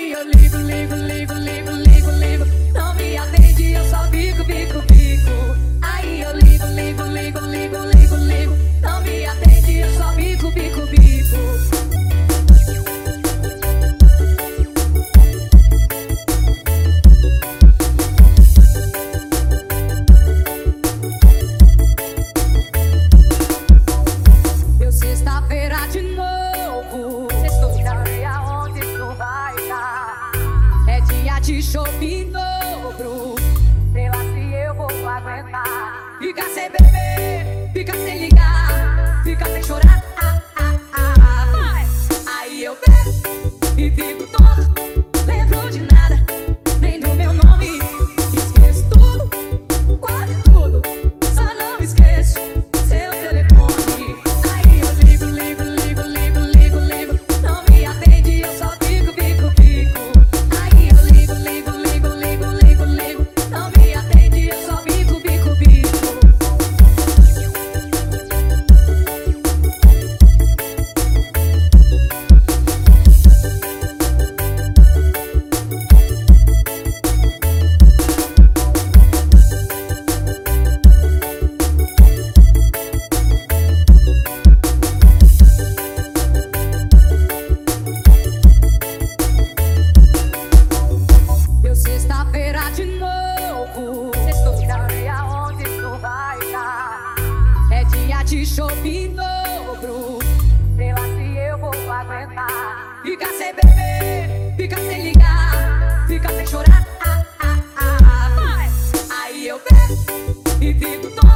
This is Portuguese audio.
Aí eu ligo, ligo, ligo, ligo, ligo, ligo. Não me atende, eu só bico, bico, bico. Aí eu ligo, ligo, ligo, ligo, ligo, ligo. Não me atende, eu só bico, bico, bico. Sexta-feira de novo, sexta-feira aonde tu vai dar? É dia de shopping dobro, sei lá se eu vou aguentar. Fica sem beber, fica sem ligar, fica sem chorar. Aí eu bebo e fico todo, lembro de nada, nem do meu nome. Esqueço tudo, quase tudo, só não esqueço seu telefone. Sexta-feira de novo, sexta-feira aonde tu vai dar? É dia de shopping dobro, sei lá se eu vou aguentar. Fica sem beber, fica sem ligar, fica sem chorar. Aí eu bebo e fico todo.